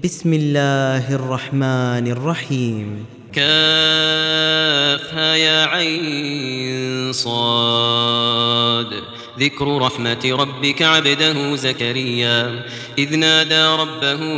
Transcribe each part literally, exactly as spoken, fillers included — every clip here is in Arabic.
بسم الله الرحمن الرحيم. كافها يا عين صاد ذكر رحمة ربك عبده زكريا إذ نادى ربه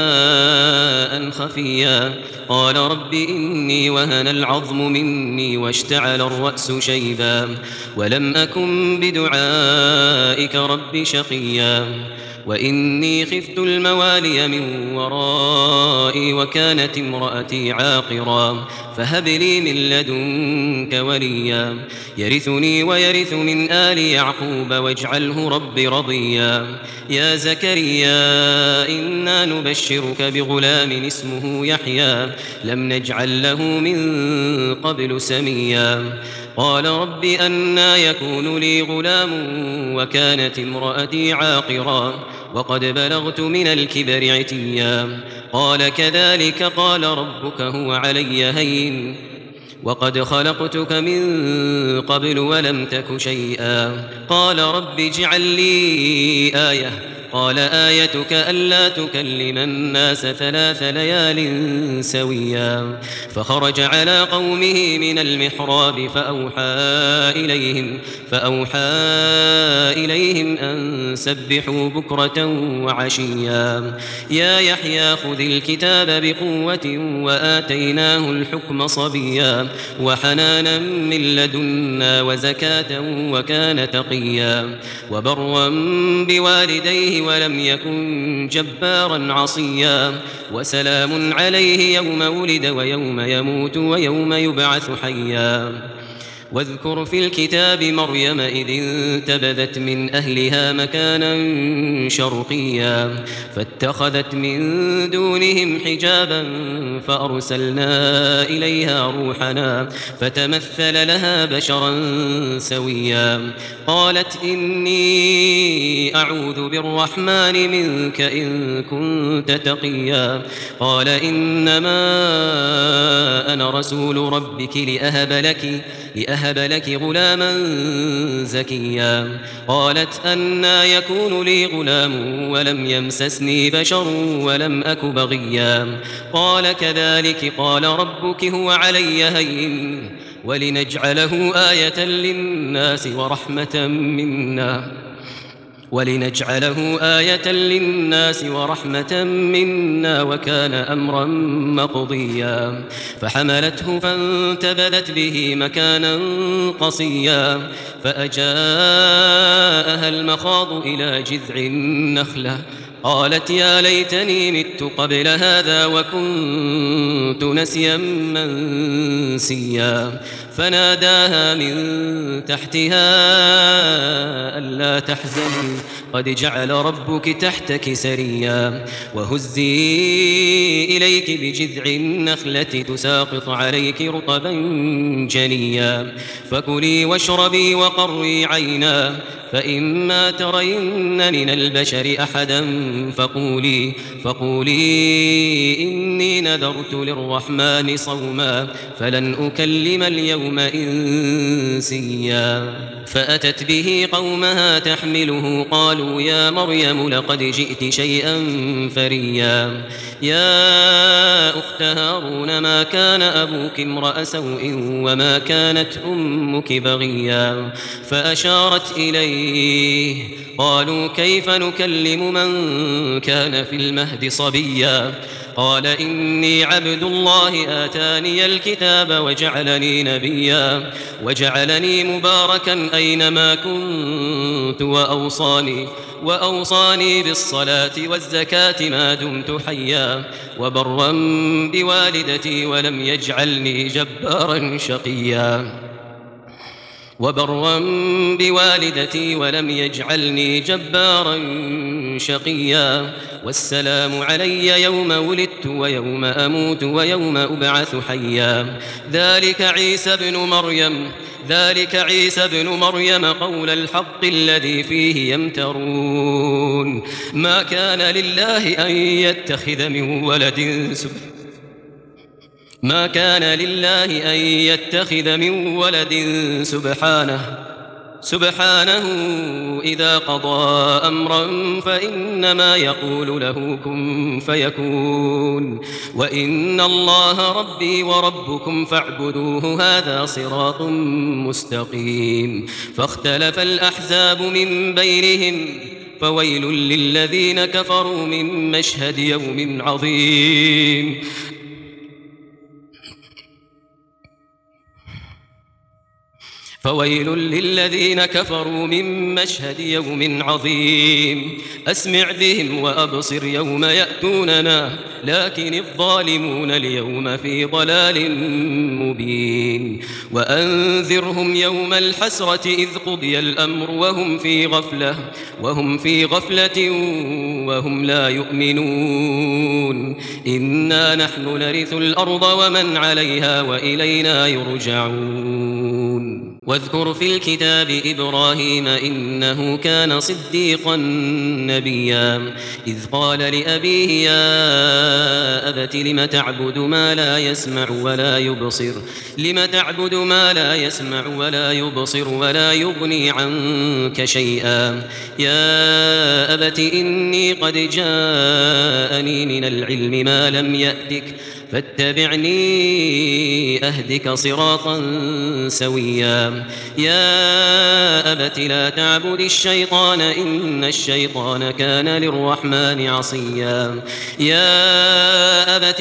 نداء خفيا قال رب إني وهن العظم مني واشتعل الرأس شيبا ولم أكن بدعائك رب شقيا وإني خفت الموالي من ورائي وكانت امرأتي عاقرا فهب لي من لدنك وليا يرثني ويرث من آل يعقوب واجعله رب رضيا يا زكريا إنا نبشرك بغلام اسمه يحيى لم نجعل له من قبل سميا قال رب أنى يكون لي غلام وكانت امرأتي عاقرا وقد بلغت من الكبر عتيا قال كذلك قال ربك هو علي هين وقد خلقتك من قبل ولم تك شيئا قال رب اجعل لي آية قال آيتك ألا تكلم الناس ثلاث ليال سويا فخرج على قومه من المحراب فأوحى إليهم, فأوحى إليهم أن سبحوا بكرة وعشيا يا يحيى خذ الكتاب بقوة وآتيناه الحكم صبيا وحنانا من لدنا وزكاة وكان تقيا وبرا بوالديه ولم يكن جبارا عصيا وسلام عليه يوم ولد ويوم يموت ويوم يبعث حيا واذكر في الكتاب مريم إذ انتبذت من أهلها مكانا شرقيا فاتخذت من دونهم حجابا فأرسلنا إليها روحنا فتمثل لها بشرا سويا قالت إني أعوذ بالرحمن منك إن كنت تقيا قال إنما أنا رسول ربك لأهب لك لأهب لك غلاما زكيا قالت أنى يكون لي غلام ولم يمسسني بشر ولم أك بغيا قال كذلك قال ربك هو علي هين ولنجعله آية للناس ورحمة منا ولنجعله آية للناس ورحمة منا وكان أمرا مقضيا فحملته فانتبذت به مكانا قصيا فأجاءها المخاض إلى جذع النخلة قالت يا ليتني مت قبل هذا وكنت نسيا منسيا فناداها من تحتها ألا تحزني قد جعل ربك تحتك سريا وهزي إليك بجذع النخلة تساقط عليك رطبا جنيا فكلي واشربي وقري عينا فإما ترين من البشر أحدا فقولي, فقولي إني نذرت للرحمن صوما فلن أكلم اليوم إنسيا فأتت به قومها تحمله قالوا يا مريم لقد جئت شيئا فريا يا أخت هارون ما كان أبوك امرأ سوء وما كانت أمك بغيا فأشارت إليه قالوا كيف نكلم من كان في المهد صبيا قال إني عبد الله آتاني الكتاب وجعلني نبيا وجعلني مباركا أينما كنت وأوصاني, وأوصاني بالصلاة والزكاة ما دمت حيا وبرا بوالدتي ولم يجعلني جبارا شقيا وبرا بوالدتي ولم يجعلني جبارا شقيا والسلام علي يوم ولدت ويوم أموت ويوم أبعث حيا ذلك عيسى ابن مريم ذلك عيسى ابن مريم قول الحق الذي فيه يمترون ما كان لله أن يتخذ من ولد سبحانه ما كان لله أن يتخذ من ولد سبحانه سبحانه إذا قضى أمرا فإنما يقول له كن فيكون وإن الله ربي وربكم فاعبدوه هذا صراط مستقيم فاختلف الأحزاب من بينهم فويل للذين كفروا من مشهد يوم عظيم فويل للذين كفروا من مشهد يوم عظيم أسمع بهم وأبصر يوم يأتوننا لكن الظالمون اليوم في ضلال مبين وأنذرهم يوم الحسرة إذ قضي الأمر وهم في غفلة وهم في غفلة وهم لا يؤمنون إنا نحن نرث الأرض ومن عليها وإلينا يرجعون واذكر في الكتاب إبراهيم إنه كان صديقا نبيا إذ قال لأبيه يا أبت لم تعبد ما لا يسمع ولا يبصر لم تعبد ما لا يسمع ولا يبصر ولا يغني عنك شيئا يا أبت إني قد جاءني من العلم ما لم يأتك فاتبعني أهدك صراطا سويا يا أبت لا تعبد الشيطان إن الشيطان كان للرحمن عصيا يا أبت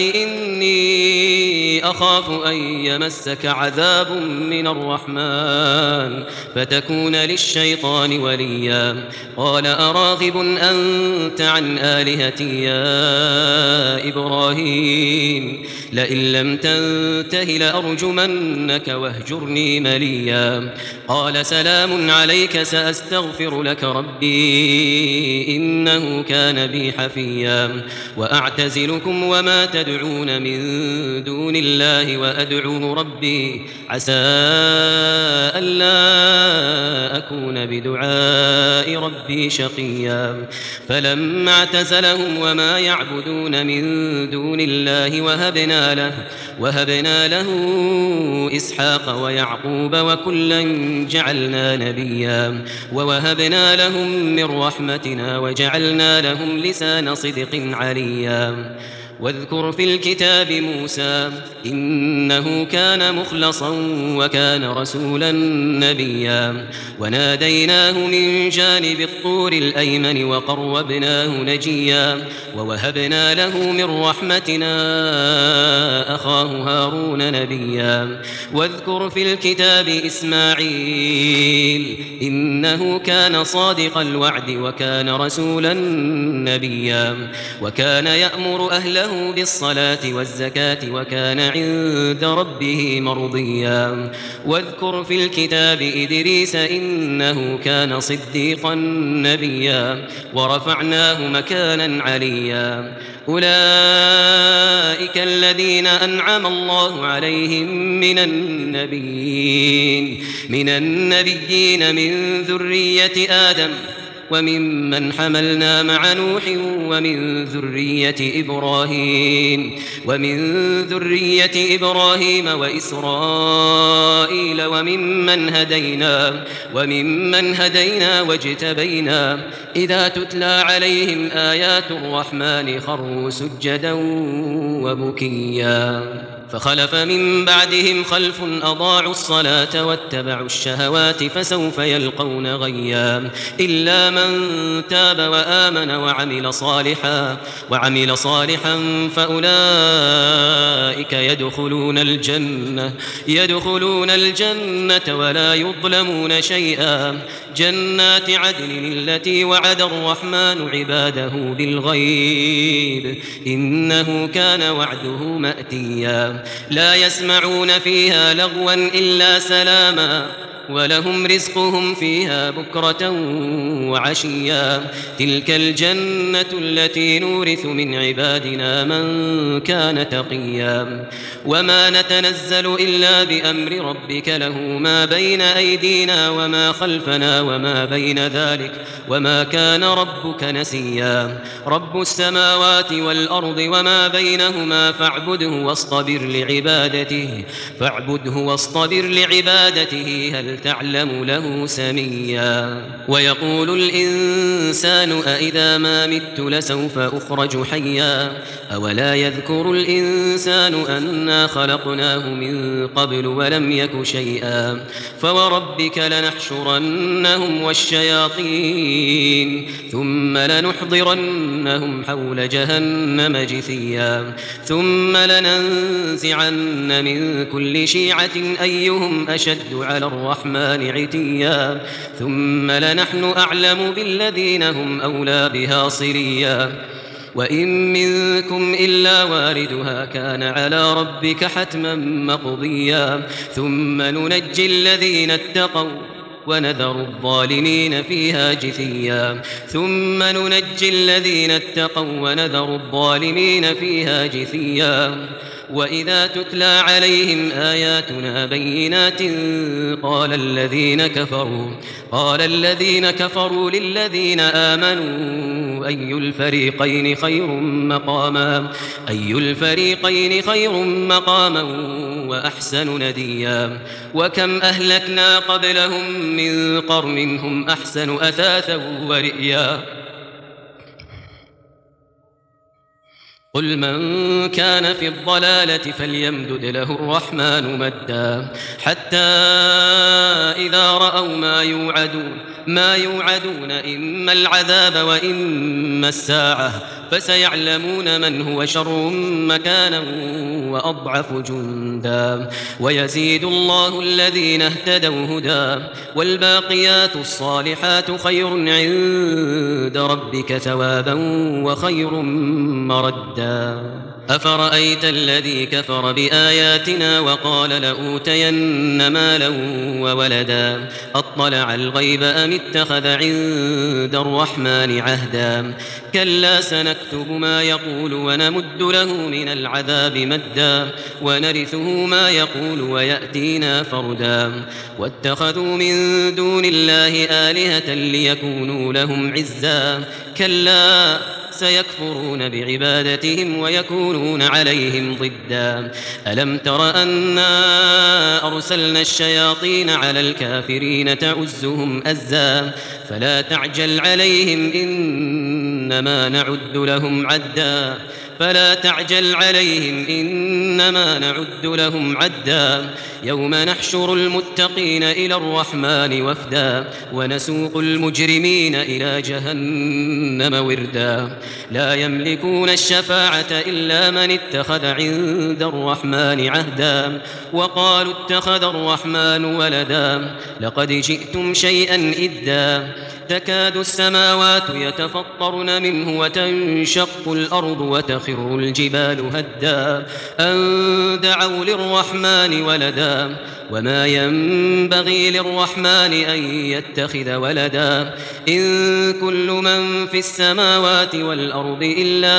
إني أخاف أن يمسك عذاب من الرحمن فتكون للشيطان وليا قال أراغب أنت عن آلهتي يا إبراهيم لئن لم تنته لأرجمنك واهجرني مليا قال سلام عليك سأستغفر لك ربي إنه كان بي حفيا وأعتزلكم وما تدعون من دون الله وأدعو ربي عسى ألا أكون بدعاء ربي شقيا فلما اعتزلهم وما يعبدون من دون الله وهبنا له وهبنا له إسحاق ويعقوب وكلا جعلنا نبيا ووهبنا لهم من رحمتنا وجعلنا لهم لسان صدق عليا واذكر في الكتاب موسى إنه كان مخلصا وكان رسولا نبيا وناديناه من جانب الطور الأيمن وقربناه نجيا ووهبنا له من رحمتنا أخاه هارون نبيا واذكر في الكتاب إسماعيل إنه كان صادق الوعد وكان رسولا نبيا وكان يأمر أهله بالصلاة والزكاة وكان عند ربه مرضيا واذكر في الكتاب إدريس إنه كان صديقا نبيا ورفعناه مكانا عليا أولئك الذين أنعم الله عليهم من النبيين من النبيين من ذرية آدم وممن حملنا مع نوح ومن ذرية إبراهيم ومن ذرية إبراهيم وإسرائيل وممن هدينا وممن هدينا واجتبينا إذا تتلى عليهم آيات الرحمن خروا سجدا وبكيا فخلف من بعدهم خلف أضاعوا الصلاة واتبعوا الشهوات فسوف يلقون غيا إلا من تاب وآمن وعمل صالحا وعمل صالحا فأولئك يدخلون الجنة يدخلون الجنة ولا يظلمون شيئا جنات عدن التي وعد الرحمن عباده بالغيب إنه كان وعده مأتيا لا يسمعون فيها لغوا إلا سلاما ولهم رزقهم فيها بكرة وعشيا تلك الجنة التي نورث من عبادنا من كان تقيا وما نتنزل إلا بأمر ربك له ما بين أيدينا وما خلفنا وما بين ذلك وما كان ربك نسيا رب السماوات والأرض وما بينهما فاعبده واصطبر لعبادته فاعبده واصطبر لعبادته هل تعلم له سميا ويقول الإنسان أإذا ما مت لسوف أخرج حيا أولا يذكر الإنسان أنا خلقناه من قبل ولم يك شيئا فوربك لنحشرنهم والشياطين ثم لنحضرنهم حول جهنم جثيا ثم لننزعن من كل شيعة أيهم أشد على الرحمن عتيا ثم لنحن أعلم بالذين هم أولى بها صليا وإن منكم إلا واردها كان على ربك حتما مقضيا ثم ننجي الذين اتقوا ونذر الظالمين فيها جثيا ثم ننجي الذين اتقوا ونذر الظالمين فيها جثيا وإذا تتلى عليهم آياتنا بينات قال الذين كفروا قال الذين كفروا للذين آمنوا أي الفريقين خير مقاما أي الفريقين خير مقاما وأحسن نديا وكم أهلكنا قبلهم من قرن هم أحسن أثاثا ورئيا قل من كان في الضلالة فليمدد له الرحمن مدا حتى إذا رأوا ما يوعدون ما يوعدون إما العذاب وإما الساعة فسيعلمون من هو شر مكانا وأضعف جندا ويزيد الله الذين اهتدوا هدى والباقيات الصالحات خير عند ربك ثوابا وخير مردا أفرأيت الذي كفر بآياتنا وقال لأوتين مالا وولدا أطلع الغيب أم اتخذ عند الرحمن عهدا كلا سنكتب ما يقول ونمد له من العذاب مدا ونرثه ما يقول ويأتينا فردا واتخذوا من دون الله آلهة ليكونوا لهم عزا كلا سيكفرون بعبادتهم ويكونون عليهم ضدا ألم تر أنا أرسلنا الشياطين على الكافرين تعزهم أزا فلا تعجل عليهم إنما نعد لهم عدا فلا تعجل عليهم إنما نعد لهم عدا يوم نحشر المتقين إلى الرحمن وفدا ونسوق المجرمين إلى جهنم وردا لا يملكون الشفاعة إلا من اتخذ عند الرحمن عهدا وقالوا اتخذ الرحمن ولدا لقد جئتم شيئا إدا تكاد السماوات يتفطرن منه وتنشق الأرض وتخر الجبال هدا أن دعوا للرحمن ولدا وما ينبغي للرحمن أن يتخذ ولدا إن كل من في السماوات والأرض إلا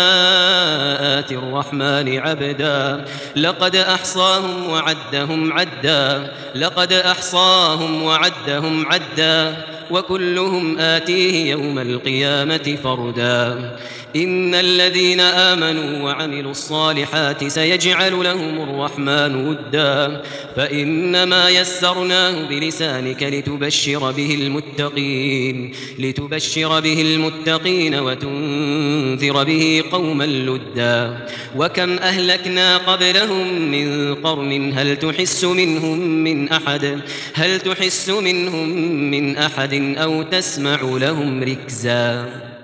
آتي الرحمن عبدا لقد أحصاهم وعدهم عدا لقد أحصاهم وعدهم عدا وكلهم آتيه يوم القيامة فردا إن الذين آمنوا وعملوا الصالحات سيجعل لهم الرحمن ودا فإنما يسرناه بلسانك لتبشر به المتقين لتبشر به المتقين وتنذر به قوما لدا وكم أهلكنا قبلهم من قرن هل تحس منهم من أحد هل تحس منهم من أحد أو تسمع لهم ركزا